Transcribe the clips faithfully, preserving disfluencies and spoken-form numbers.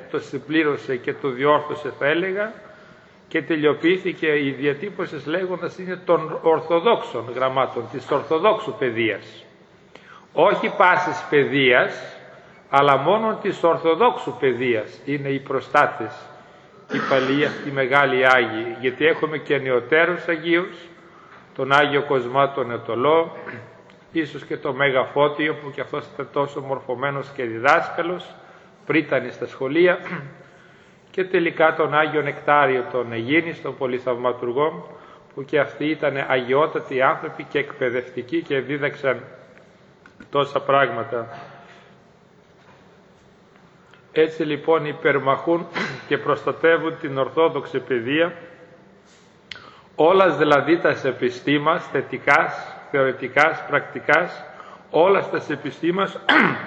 το συμπλήρωσε και το διόρθωσε θα έλεγα, και τελειοποιήθηκε η διατύπωση λέγοντας είναι των Ορθοδόξων γραμμάτων, της Ορθοδόξου παιδείας. Όχι πάσης παιδείας, αλλά μόνο της Ορθοδόξου παιδείας είναι οι προστάτες, οι παλιοί αυτοί μεγάλοι Άγιοι, γιατί έχουμε και νεωτέρους Αγίους, τον Άγιο Κοσμά τον Ετωλό, ίσως και τον Μέγα Φώτιο που και αυτός ήταν τόσο μορφωμένος και διδάσκαλος, πρίτανη στα σχολεία, και τελικά τον Άγιο Νεκτάριο τον Αιγίνης, τον Πολυθαυματουργό, που και αυτοί ήταν αγιότατοι άνθρωποι και εκπαιδευτικοί και δίδαξαν τόσα πράγματα. Έτσι λοιπόν υπερμαχούν και προστατεύουν την Ορθόδοξη παιδεία, όλας δηλαδή τας επιστήμας, θετικάς, θεωρητικάς, πρακτικάς, όλας τας επιστήμας,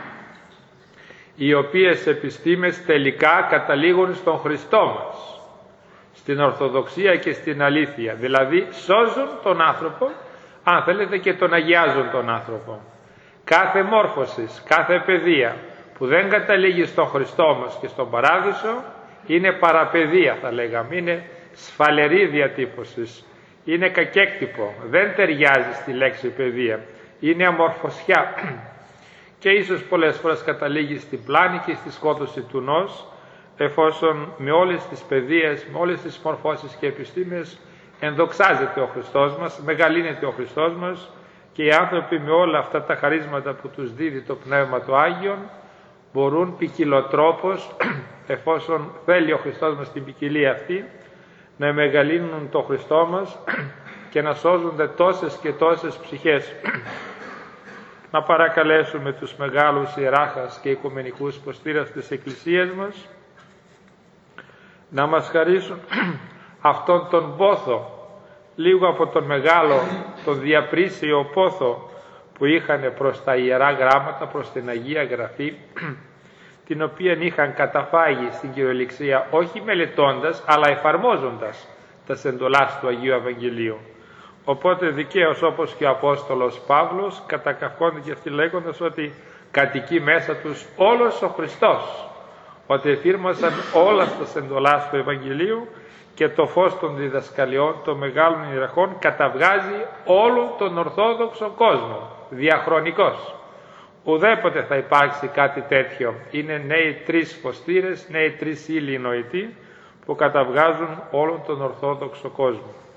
οι οποίες επιστήμες τελικά καταλήγουν στον Χριστό μας, στην Ορθοδοξία και στην αλήθεια, δηλαδή σώζουν τον άνθρωπο, αν θέλετε, και τον αγιάζουν τον άνθρωπο. Κάθε μόρφωσης, κάθε παιδεία που δεν καταλήγει στον Χριστό μας και στον Παράδεισο είναι παραπαιδεία θα λέγαμε, είναι σφαλερή διατύπωσης, είναι κακέκτυπο, δεν ταιριάζει στη λέξη παιδεία, είναι αμορφωσιά και ίσως πολλές φορές καταλήγει στην πλάνη και στη σκότωση του νους, εφόσον με όλες τις παιδείες, με όλες τις μορφώσεις και επιστήμες ενδοξάζεται ο Χριστός μας, μεγαλύνεται ο Χριστός μας, και οι άνθρωποι με όλα αυτά τα χαρίσματα που τους δίδει το Πνεύμα το Άγιον μπορούν ποικιλοτρόπως, εφόσον θέλει ο Χριστός μας την ποικιλία αυτή, να μεγαλύνουν το Χριστό μας και να σώζονται τόσες και τόσες ψυχές. Να παρακαλέσουμε τους μεγάλους ιεράρχας και οικουμενικούς υποστήρας της Εκκλησίας μας να μας χαρίσουν αυτόν τον πόθο, λίγο από τον μεγάλο, τον διαπρίσιο πόθο που είχαν προς τα Ιερά Γράμματα, προς την Αγία Γραφή, την οποία είχαν καταφάγει στην κυριολεξία όχι μελετώντας, αλλά εφαρμόζοντας τα εντολάς του Αγίου Ευαγγελίου. Οπότε δικαίως, όπως και ο Απόστολος Παύλος, κατακαυχόνται και αυτοί λέγοντας ότι κατοικεί μέσα τους όλος ο Χριστός, ότι εφήρμοσαν όλα τα εντολάς του Ευαγγελίου και το φως των διδασκαλιών των μεγάλων ιεραρχών καταβγάζει όλο τον Ορθόδοξο κόσμο, διαχρονικός. Ουδέποτε θα υπάρξει κάτι τέτοιο. Είναι νέοι τρεις φωστήρες, νέοι τρεις ύλοι νοητοί που καταβγάζουν όλον τον Ορθόδοξο κόσμο.